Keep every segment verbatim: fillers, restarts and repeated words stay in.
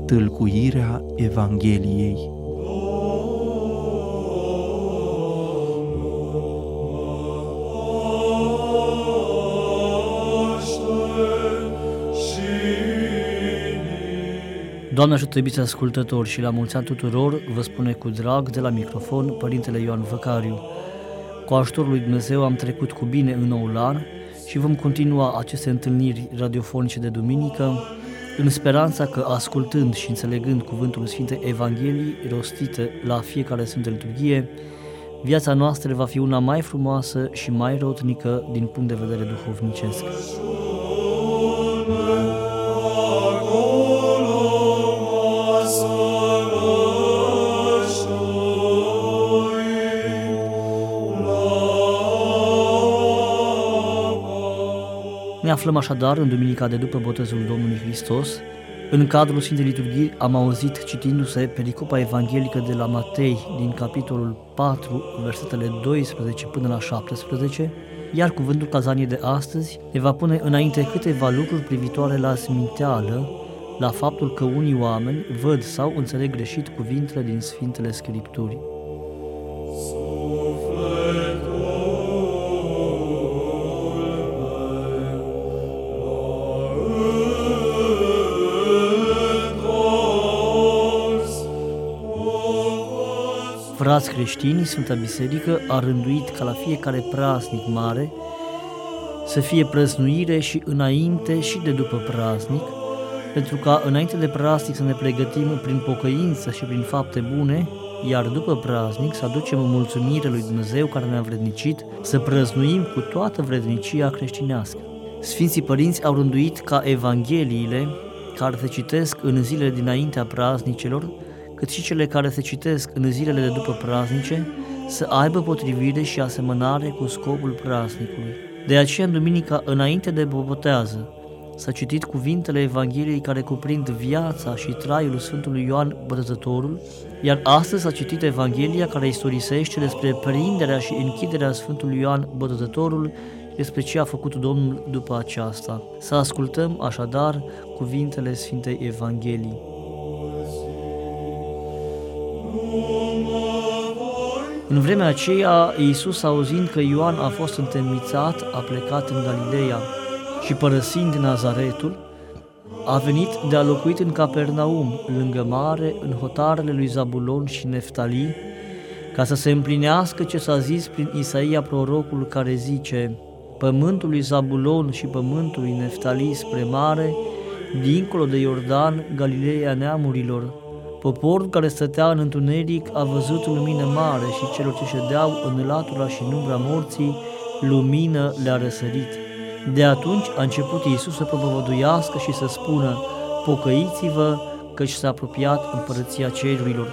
Tâlcuirea Evangheliei. Doamne ajută, iubiți ascultători, și la mulți ani tuturor vă spune cu drag de la microfon Părintele Ioan Văcariu. Cu ajutorul lui Dumnezeu am trecut cu bine în noul an și vom continua aceste întâlniri radiofonice de duminică în speranța că, ascultând și înțelegând cuvântul Sfintei Evangheliei rostite la fiecare Sfântă Liturghie, viața noastră va fi una mai frumoasă și mai rodnică din punct de vedere duhovnicesc. Ne aflăm așadar în duminica de după botezul Domnului Hristos. În cadrul Sfintei Liturghii am auzit citindu-se pericopa evanghelică de la Matei din capitolul patru, versetele doisprezece până la șaptesprezece, iar cuvântul Cazaniei de astăzi ne va pune înainte câteva lucruri privitoare la sminteală, la faptul că unii oameni văd sau înțeleg greșit cuvintele din Sfintele Scripturi. Frați creștini, Sfânta Biserică a rânduit ca la fiecare praznic mare să fie prăznuire și înainte și de după praznic, pentru ca înainte de praznic să ne pregătim prin pocăință și prin fapte bune, iar după praznic să aducem mulțumire lui Dumnezeu care ne-a vrednicit, să prăznuim cu toată vrednicia creștinească. Sfinții părinți au rânduit ca evangheliile care se citesc în zilele dinaintea praznicelor, cât și cele care se citesc în zilele de după praznice, să aibă potrivire și asemănare cu scopul praznicului. De aceea, în duminica înainte de bobotează, s-a citit cuvintele Evangheliei care cuprind viața și traiul Sfântului Ioan Botezătorul, iar astăzi s-a citit Evanghelia care istorisește despre prinderea și închiderea Sfântului Ioan Botezătorul, despre ce a făcut Domnul după aceasta. Să ascultăm așadar cuvintele Sfintei Evanghelii. În vremea aceea, Iisus, auzind că Ioan a fost întemnițat, a plecat în Galileea și, părăsind Nazaretul, a venit de a locuit în Capernaum, lângă mare, în hotarele lui Zabulon și Neftali, ca să se împlinească ce s-a zis prin Isaia prorocul, care zice: pământul lui Zabulon și pământul lui Neftali spre mare, dincolo de Iordan, Galileea neamurilor. Poporul care stătea în întuneric a văzut lumină mare și celor ce ședeau în latura și în umbra morții, lumină le-a răsărit. De atunci a început Iisus să propovăduiască și să spună: pocăiți-vă, căci s-a apropiat împărăția cerurilor.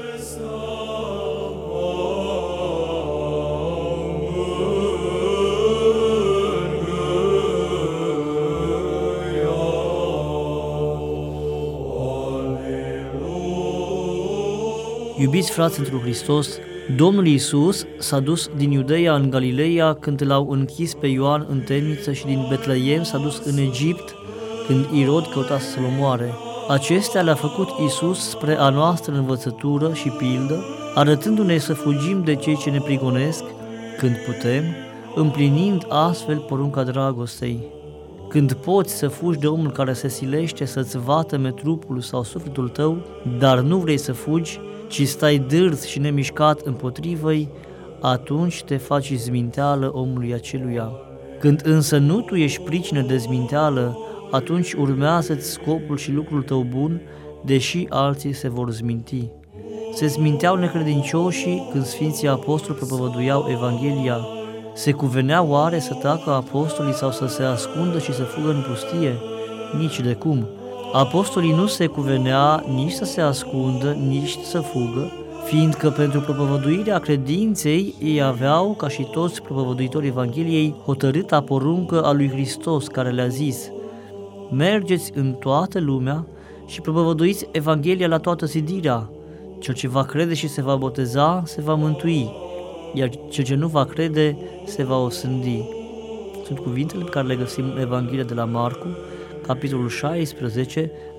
Iubiți frați într Hristos, Domnul Iisus s-a dus din Iudeea în Galileea când l-au închis pe Ioan în temniță și din Betleem s-a dus în Egipt când Irod căuta să-l omoare. Acestea le-a făcut Iisus spre a noastră învățătură și pildă, arătându-ne să fugim de cei ce ne prigonesc când putem, împlinind astfel porunca dragostei. Când poți să fugi de omul care se silește să-ți vatăme trupul sau sufletul tău, dar nu vrei să fugi, ci stai dârz și nemișcat împotrivă-i, atunci te faci zminteală omului aceluia. Când însă nu tu ești pricină de zminteală, atunci urmează-ți scopul și lucrul tău bun, deși alții se vor zminti. Se zminteau necredincioșii când Sfinții Apostoli propovăduiau Evanghelia. Se cuvenea oare să tacă apostolii sau să se ascundă și să fugă în pustie? Nici de cum. Apostolii nu se cuvenea nici să se ascundă, nici să fugă, fiindcă pentru propovăduirea credinței ei aveau, ca și toți propovăduitorii Evangheliei, hotărâta poruncă a lui Hristos, care le-a zis: mergeți în toată lumea și propovăduiți Evanghelia la toată zidirea. Cel ce va crede și se va boteza, se va mântui, iar cel ce nu va crede, se va osândi. Sunt cuvintele pe care le găsim în Evanghelia de la Marcu, capitolul șaisprezece,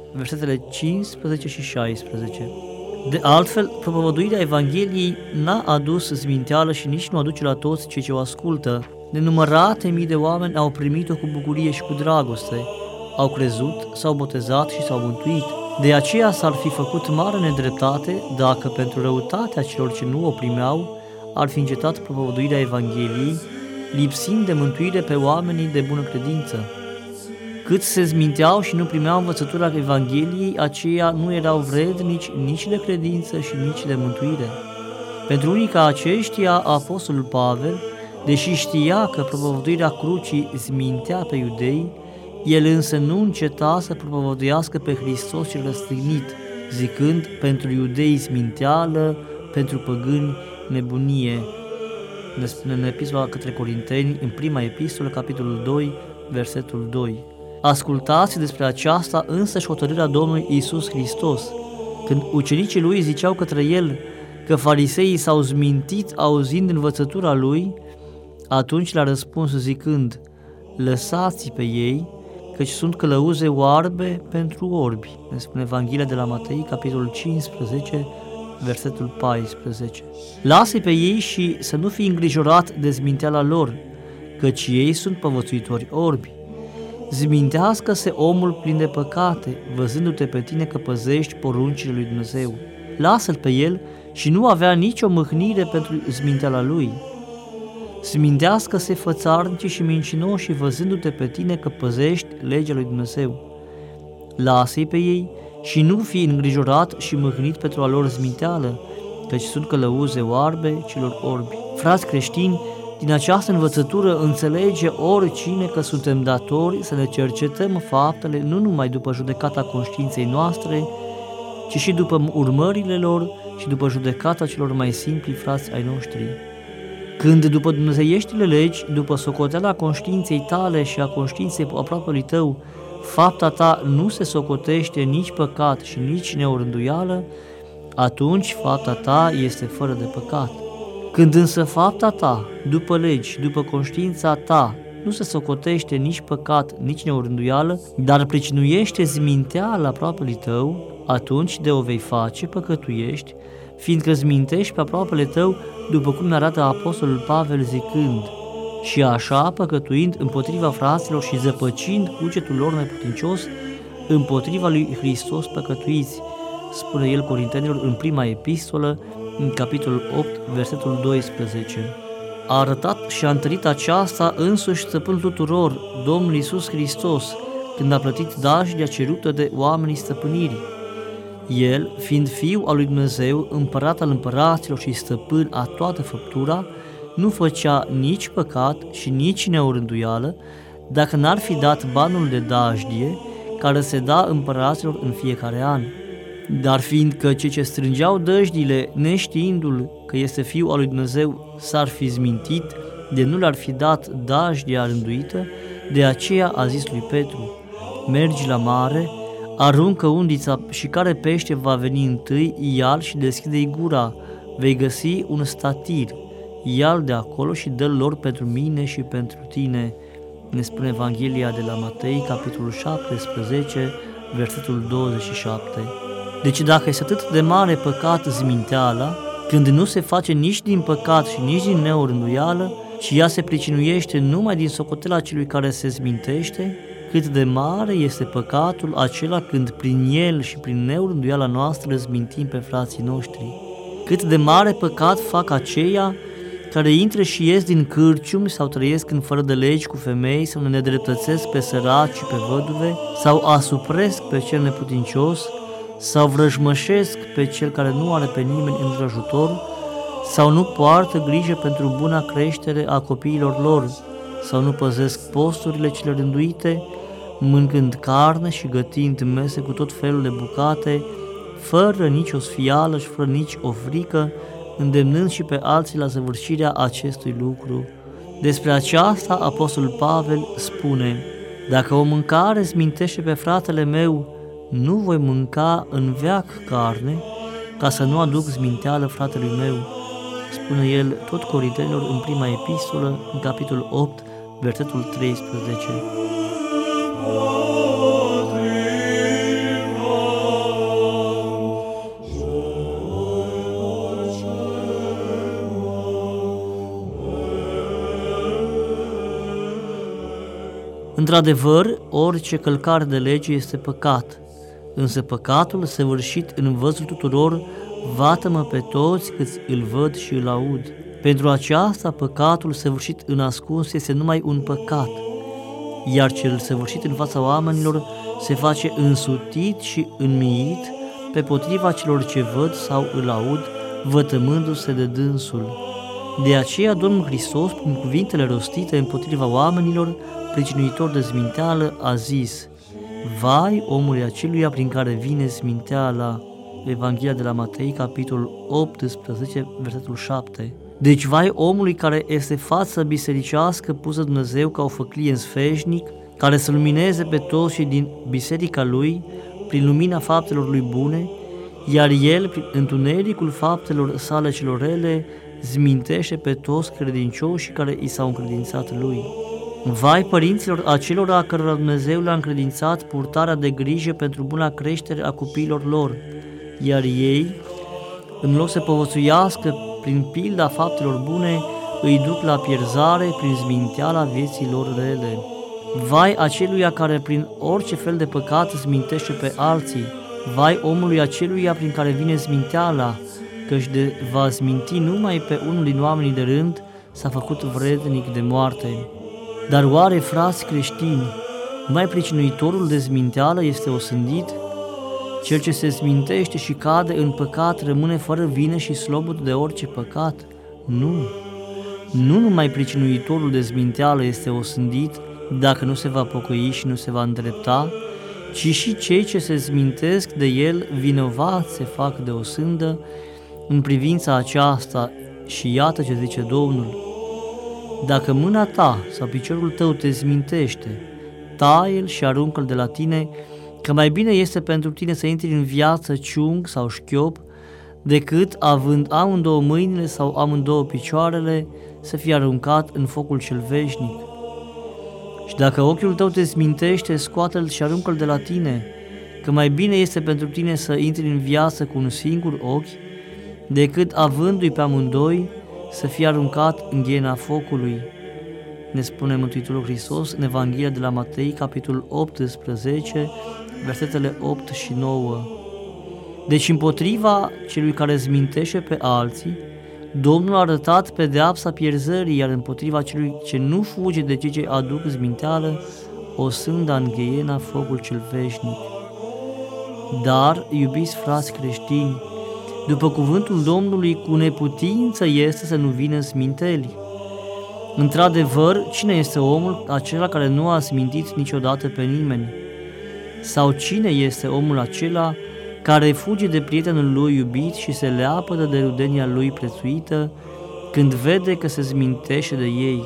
versetele cincisprezece și șaisprezece. De altfel, propovăduirea Evangheliei n-a adus zminteală și nici nu aduce la toți cei ce o ascultă. Nenumărate mii de oameni au primit-o cu bucurie și cu dragoste, au crezut, s-au botezat și s-au mântuit. De aceea s-ar fi făcut mare nedreptate dacă pentru răutatea celor ce nu o primeau ar fi încetat propovăduirea Evangheliei, lipsind de mântuire pe oamenii de bună credință. Cât se zminteau și nu primeau învățătura Evangheliei, aceia nu erau vrednici nici de credință și nici de mântuire. Pentru unii ca aceștia, apostolul Pavel, deși știa că propovăduirea crucii zmintea pe iudei, el însă nu înceta să propovăduiască pe Hristos cel răstignit, zicând, pentru iudei zminteală, pentru păgâni nebunie. Ne spune în epistola către Corinteni, în prima epistolă, capitolul doi, versetul doi. Ascultați despre aceasta însăși hotărârea Domnului Iisus Hristos. Când ucenicii lui ziceau către el că fariseii s-au zmintit auzind învățătura lui, atunci le-a răspuns zicând, lăsați pe ei, căci sunt călăuze oarbe pentru orbi. Ne spune Evanghelia de la Matei, capitolul cincisprezece, versetul paisprezece. Lasă pe ei și să nu fii îngrijorat de zminteala lor, căci ei sunt povățuitori orbi. Zmintească-se omul plin de păcate, văzându-te pe tine că păzești poruncile lui Dumnezeu. Lasă-l pe el și nu avea nicio mâhnire pentru zminteala lui. Zmintească-se fățarnicii și mincinoși, văzându-te pe tine că păzești legea lui Dumnezeu. Lasă-i pe ei și nu fii îngrijorat și mâhnit pentru a lor zminteală, căci sunt călăuze oarbe celor orbi. Frați creștini, din această învățătură înțelege oricine că suntem datori să ne cercetăm faptele nu numai după judecata conștiinței noastre, ci și după urmările lor și după judecata celor mai simpli frați ai noștri. Când după dumnezeieștile legi, după socoteala conștiinței tale și a conștiinței aproapelui tău, fapta ta nu se socotește nici păcat și nici neorânduială, atunci fapta ta este fără de păcat. Când însă fapta ta, după legi, după conștiința ta, nu se socotește nici păcat, nici neorânduială, dar pricinuiește zminteala aproapelui tău, atunci de o vei face, păcătuiești, fiindcă zmintești pe aproapele tău, după cum ne arată apostolul Pavel zicând, și așa, păcătuind împotriva fraților și zăpăcind cugetul lor neputincios, împotriva lui Hristos păcătuiți, spune el Corintenilor în prima epistolă, în capitolul opt, versetul doisprezece. A arătat și a întărit aceasta însuși stăpânul tuturor, Domnul Iisus Hristos, când a plătit dajdia cerută de oamenii stăpânirii. El, fiind Fiul al lui Dumnezeu, împărat al împăraților și stăpân a toată făptura, nu făcea nici păcat și nici neorânduială, dacă n-ar fi dat banul de dajdie care se da împăraților în fiecare an. Dar fiindcă cei ce strângeau dăjdiile, neștiindu-l că este Fiul al lui Dumnezeu, s-ar fi zmintit, de nu le-ar fi dat dajdia rânduită, de aceea a zis lui Petru, mergi la mare, aruncă undița și care pește va veni întâi, ia-l și deschide-i gura, vei găsi un statir, ia-l de acolo și dă-l lor pentru mine și pentru tine. Ne spune Evanghelia de la Matei, capitolul șaptesprezece, versetul douăzeci și șapte. Deci dacă este atât de mare păcat zminteala, când nu se face nici din păcat și nici din neorânduială, ci ea se pricinuiește numai din socotela celui care se zmintește, cât de mare este păcatul acela când prin el și prin neorânduiala noastră zmintim pe frații noștri. Cât de mare păcat fac aceia care intră și ies din cârciumi sau trăiesc în fără de legi cu femei sau ne nedreptățesc pe săraci și pe văduve sau asupresc pe cel neputincios sau vrăjmășesc pe cel care nu are pe nimeni în ajutor sau nu poartă grijă pentru buna creștere a copiilor lor sau nu păzesc posturile cele rânduite, mâncând carne și gătind mese cu tot felul de bucate, fără nici o sfială și fără nici o frică, îndemnând și pe alții la săvârșirea acestui lucru. Despre aceasta apostolul Pavel spune, dacă o mâncare zmintește pe fratele meu, nu voi mânca în veac carne, ca să nu aduc zminteală fratelui meu, spune el tot Corintenilor în prima epistolă, în capitolul opt, versetul treisprezece. Într-adevăr, orice călcare de lege este păcat, însă păcatul săvârșit în văzul tuturor vată-mă pe toți câți îl văd și îl aud. Pentru aceasta, păcatul săvârșit în ascuns este numai un păcat, iar cel săvârșit în fața oamenilor se face însutit și înmiit pe potriva celor ce văd sau îl aud, vătămându-se de dânsul. De aceea Domnul Hristos, prin cuvintele rostite împotriva oamenilor, pricinuitor de zminteală, a zis: vai omului aceluia prin care vine zminteala. Evanghelia de la Matei, capitolul optsprezece, versetul șapte. Deci vai omului care este față bisericească pusă Dumnezeu ca o făclie în sfeșnic, care să lumineze pe toți și din biserica lui prin lumina faptelor lui bune, iar el, prin întunericul faptelor sale celor rele, zmintește pe toți credincioșii care i s-au încredințat lui. Vai părinților acelora cărora Dumnezeu le-a încredințat purtarea de grijă pentru buna creștere a copiilor lor, iar ei, în loc să povățuiască prin pilda faptelor bune, îi duc la pierzare prin zminteala vieții lor rele. Vai aceluia care prin orice fel de păcat zmintește pe alții, vai omului aceluia prin care vine zminteala, căci de va zminti numai pe unul din oamenii de rând, s-a făcut vrednic de moarte. Dar oare, frați creștini, numai pricinuitorul de zminteală este osândit? Cel ce se zmintește și cade în păcat rămâne fără vină și slobod de orice păcat? Nu! Nu numai pricinuitorul de zminteală este osândit dacă nu se va pocăi și nu se va îndrepta, ci și cei ce se zmintesc de el vinovați se fac de osândă în privința aceasta. Și iată ce zice Domnul: dacă mâna ta sau piciorul tău te zmintește, taie-l și aruncă-l de la tine, că mai bine este pentru tine să intri în viață ciung sau șchiop, decât, având amândouă mâinile sau amândouă picioarele, să fie aruncat în focul cel veșnic. Și dacă ochiul tău te zmintește, scoate-l și aruncă-l de la tine, că mai bine este pentru tine să intri în viață cu un singur ochi, decât, avându-i pe amândoi, să fie aruncat în ghiena focului. Ne spune Mântuitorul Hristos în Evanghelia de la Matei, capitolul optsprezece, versetele opt și nouă. Deci împotriva celui care zmintește pe alții, Domnul a arătat pedeapsa pierzării, iar împotriva celui ce nu fuge de cei ce aduc zminteală, o sânda în ghiena focul cel veșnic. Dar, iubiți frați creștini, după cuvântul Domnului, cu neputință este să nu vină sminteli. Într-adevăr, cine este omul acela care nu a smintit niciodată pe nimeni? Sau cine este omul acela care fuge de prietenul lui iubit și se leapădă de rudenia lui prețuită când vede că se zmintește de ei?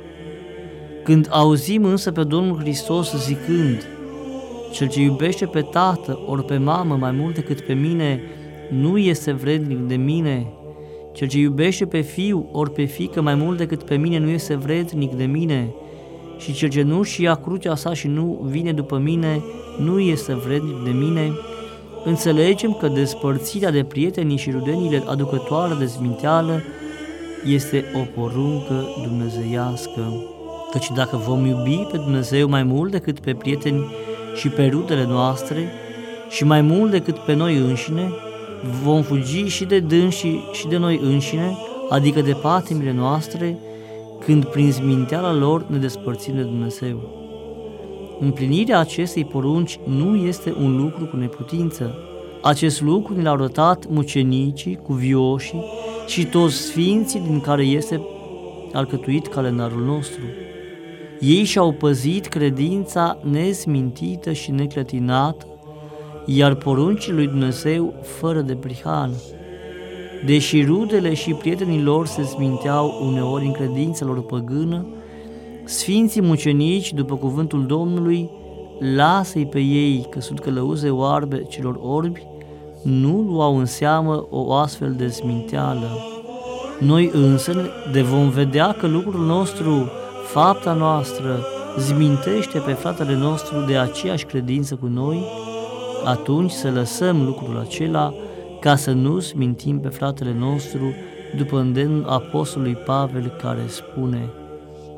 Când auzim însă pe Domnul Hristos zicând: cel ce iubește pe tată ori pe mamă mai mult decât pe mine, nu este vrednic de mine. Cel ce iubește pe fiu ori pe fiică mai mult decât pe mine nu este vrednic de mine. Și cel ce nu-și ia crucea sa și nu vine după mine, nu este vrednic de mine. Înțelegem că despărțirea de prietenii și rudeniile aducătoare de zminteală este o poruncă dumnezeiască. Căci dacă vom iubi pe Dumnezeu mai mult decât pe prieteni și pe rudele noastre și mai mult decât pe noi înșine, vom fugi și de dânsi și de noi înșine, adică de patimile noastre, când prin zminteala lor ne despărțim de Dumnezeu. Împlinirea acestei porunci nu este un lucru cu neputință. Acest lucru ne l-au arătat mucenicii, cuvioșii și toți sfinții din care este alcătuit calendarul nostru. Ei și-au păzit credința nezmintită și neclătinată, iar poruncile lui Dumnezeu fără de prihană. Deși rudele și prietenii lor se zminteau uneori în credința lor păgână, sfinții mucenici, după cuvântul Domnului, lasă-i pe ei că sunt călăuze oarbe celor orbi, nu luau în seamă o astfel de zminteală. Noi însă, de vom vedea că lucrul nostru, fapta noastră, zmintește pe fratele nostru de aceeași credință cu noi, atunci să lăsăm lucrul acela ca să nu smintim pe fratele nostru, după îndemnul apostolului Pavel, care spune: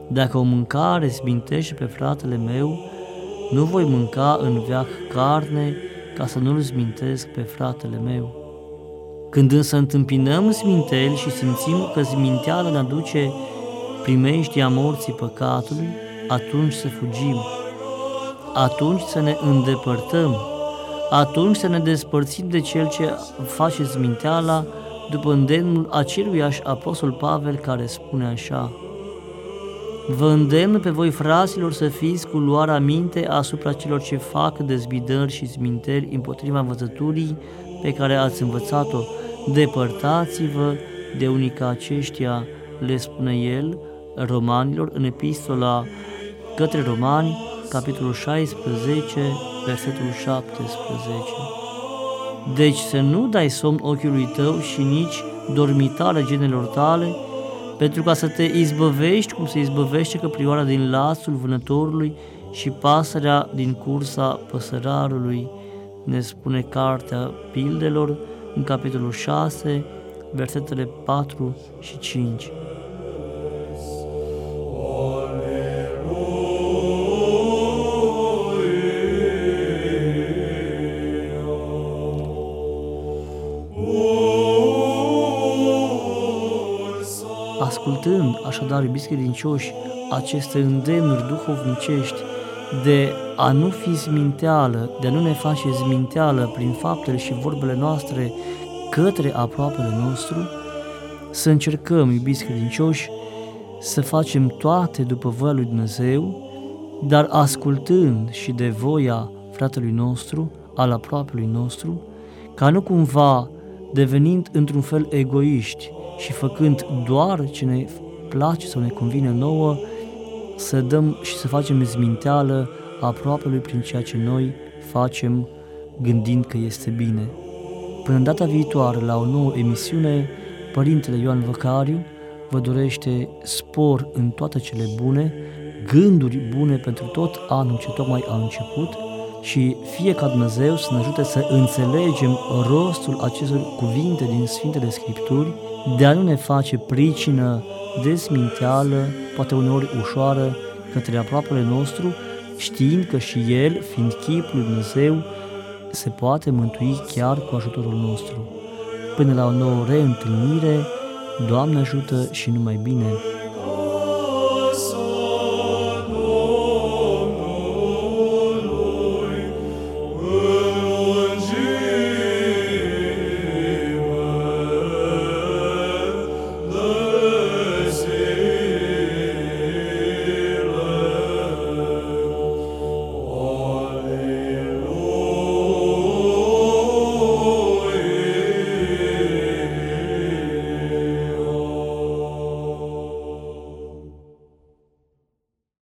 Dacă o mâncare smintește pe fratele meu, nu voi mânca în veac carne ca să nu-l smintesc pe fratele meu. Când însă întâmpinăm sminteli și simțim că sminteala ne aduce primeștia morții păcatului, atunci să fugim, atunci să ne îndepărtăm, atunci să ne despărțim de cel ce face sminteala, după îndemnul aceluiași apostol Pavel, care spune așa: vă îndemn pe voi, fraților, să fiți cu luarea minte asupra celor ce fac dezbidări și sminteri împotriva învățăturii pe care ați învățat-o. Depărtați-vă de unii ca aceștia, le spune el romanilor în epistola către romani, capitolul șaisprezece, versetul șaptesprezece. Deci să nu dai somn ochiului tău și nici dormitare genelor tale, pentru ca să te izbăvești cum se izbăvește căprioara din lațul vânătorului și pasărea din cursa păsărarului, ne spune Cartea Pildelor în capitolul șase, versetele patru și cinci. Ascultând așadar, iubiți credincioși, aceste îndemnuri duhovnicești de a nu fi zminteală, de a nu ne face zminteală prin faptele și vorbele noastre către aproapele nostru, să încercăm, iubiți credincioși, să facem toate după voia lui Dumnezeu, dar ascultând și de voia fratelui nostru, al aproapelui nostru, ca nu cumva devenind într-un fel egoiști și făcând doar ce ne place sau ne convine nouă, să dăm și să facem zminteală aproapelui prin ceea ce noi facem gândind că este bine. Până în data viitoare, la o nouă emisiune, Părintele Ioan Văcariu vă dorește spor în toate cele bune, gânduri bune pentru tot anul ce tocmai a început și fie ca Dumnezeu să ne ajute să înțelegem rostul acestor cuvinte din Sfintele Scripturi, de a nu ne face pricină de sminteală, poate uneori ușoară, către aproapele nostru, știind că și El, fiind chipul lui Dumnezeu, se poate mântui chiar cu ajutorul nostru. Până la o nouă reîntâlnire, Doamne ajută și numai bine!